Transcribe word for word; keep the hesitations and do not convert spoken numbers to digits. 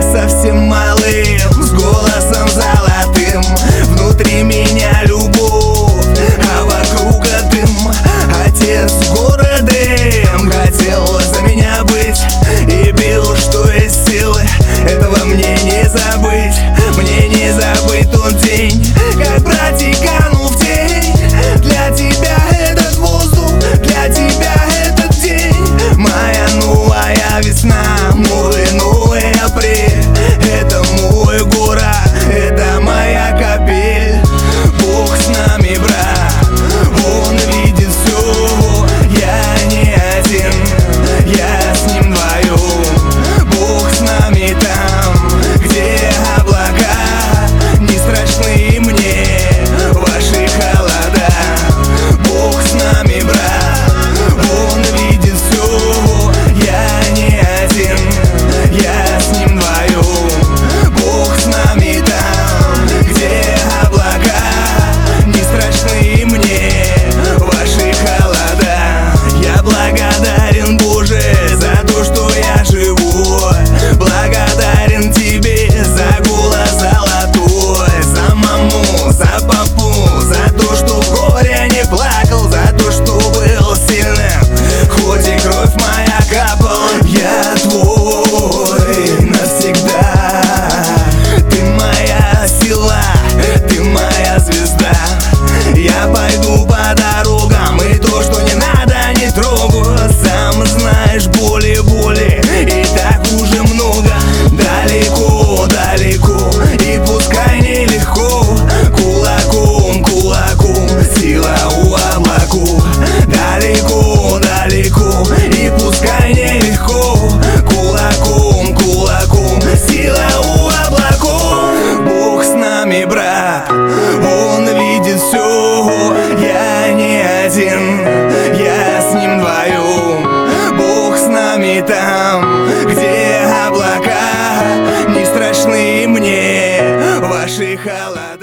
совсем малым, с голосом золотым. Внутри меня любовь, а вокруг дым. Отец городом хотел за меня быть и бил, что есть силы. Этого мне не забыть, мне не забыть тот день, как братик канул в тень. Для тебя этот воздух, для тебя этот день, моя новая весна, мой новый апрель. Это мой город, это моя капель. Бог с нами, брат, Он видит все. Я не один, я с Ним вдвоем. Бог с нами там, где облака не страшны мне ваши холода. Бог с нами, брат, Он видит все. Я не один, я с Ним вдвоем. Бог с нами там, где облака не страшны мне ваши холода. Я благодарен, Боже, за то, что я живу. Благодарен Тебе за голос золотой, за маму, за папу, за то, что в горе не плакал, за то, что был сильным, хоть и кровь моя капала. Я Твой навсегда, Ты моя сила, Ты моя звезда. Я пойду по дорогам, и то, что не надо, не трогаю. Сам знаешь, боли, боли, и так уже много. Далеко, далеко, и пускай нелегко. Кулаком, кулаком, сила у облаков. Далеко, далеко, и пускай нелегко. Кулаком, кулаком, сила у облаков. Бог с нами, брат, Он видит все. Я не один, я с Ним вдвоем. Бог с нами там, где облака не страшны мне ваши холода.